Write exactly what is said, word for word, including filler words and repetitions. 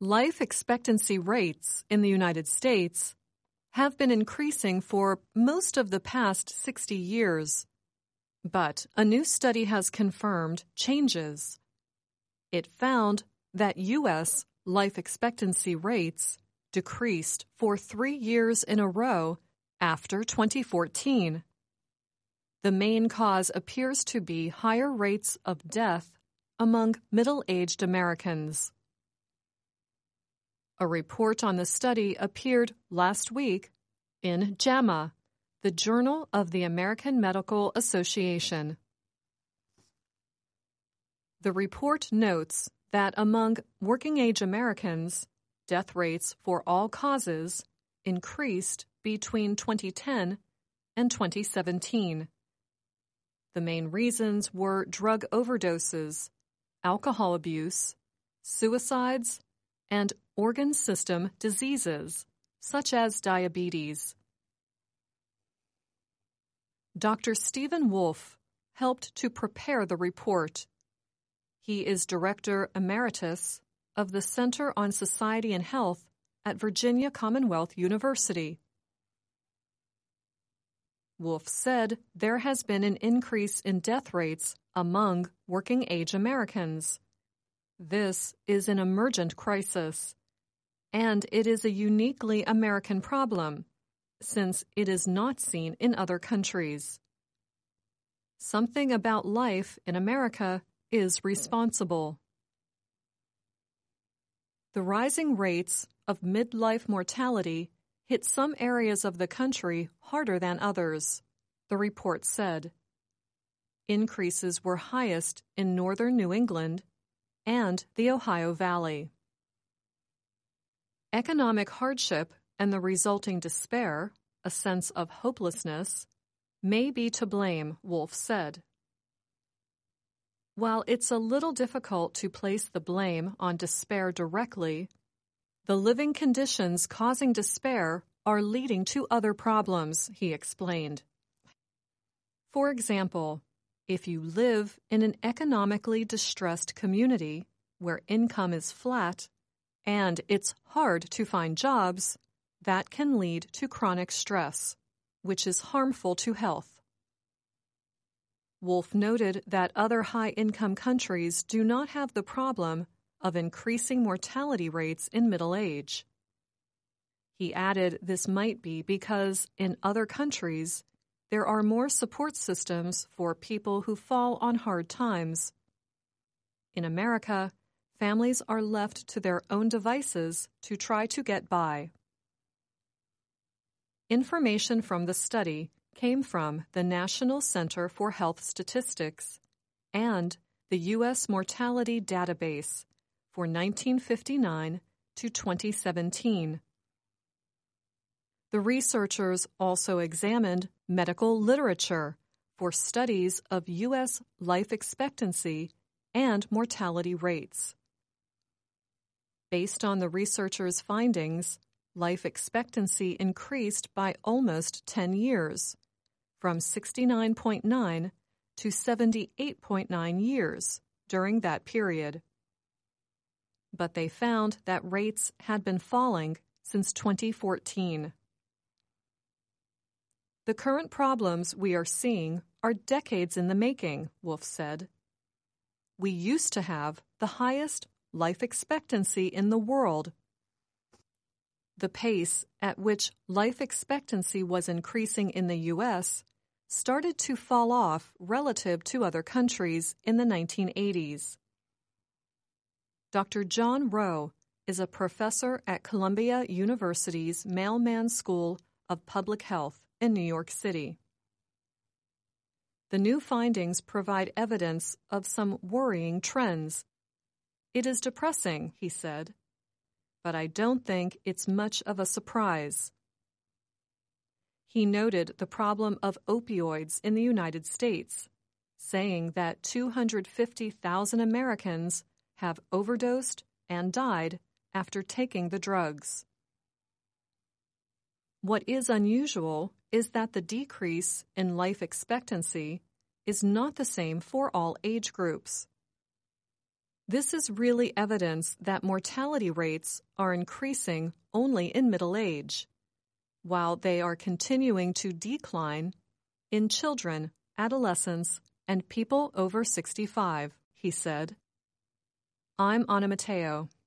Life expectancy rates in the United States have been increasing for most of the past sixty years. But a new study has confirmed changes. It found that U S life expectancy rates decreased for three years in a row after twenty fourteen. The main cause appears to be higher rates of death among middle-aged Americans. A report on the study appeared last week in JAMA, the Journal of the American Medical Association. The report notes that among working-age Americans, death rates for all causes increased between twenty ten and twenty seventeen. The main reasons were drug overdoses, alcohol abuse, suicides, and organ system diseases, such as diabetes. Doctor Stephen Wolf helped to prepare the report. He is Director Emeritus of the Center on Society and Health at Virginia Commonwealth University. Wolf said there has been an increase in death rates among working-age Americans. This is an emergent crisis, and it is a uniquely American problem, since it is not seen in other countries. Something about life in America is responsible. The rising rates of midlife mortality hit some areas of the country harder than others, the report said. Increases were highest in northern New England and the Ohio Valley. Economic hardship and the resulting despair, a sense of hopelessness, may be to blame, Wolf said. While it's a little difficult to place the blame on despair directly, the living conditions causing despair are leading to other problems, he explained. For example, if you live in an economically distressed community where income is flat and it's hard to find jobs, that can lead to chronic stress, which is harmful to health. Wolf noted that other high-income countries do not have the problem of increasing mortality rates in middle age. He added this might be because in other countries, there are more support systems for people who fall on hard times. In America, families are left to their own devices to try to get by. Information from the study came from the National Center for Health Statistics and the U S Mortality Database for nineteen fifty-nine to twenty seventeen. The researchers also examined medical literature for studies of U S life expectancy and mortality rates. Based on the researchers' findings, life expectancy increased by almost ten years, from sixty-nine point nine to seventy-eight point nine years during that period. But they found that rates had been falling since twenty fourteen. The current problems we are seeing are decades in the making, Wolf said. We used to have the highest life expectancy in the world. The pace at which life expectancy was increasing in the U S started to fall off relative to other countries in the nineteen eighties. Doctor John Rowe is a professor at Columbia University's Mailman School of Public Health in New York City. The new findings provide evidence of some worrying trends. It is depressing, he said, but I don't think it's much of a surprise. He noted the problem of opioids in the United States, saying that two hundred fifty thousand Americans have overdosed and died after taking the drugs. What is unusual is that the decrease in life expectancy is not the same for all age groups. This is really evidence that mortality rates are increasing only in middle age, while they are continuing to decline in children, adolescents, and people over sixty-five, he said. I'm Anna Matteo.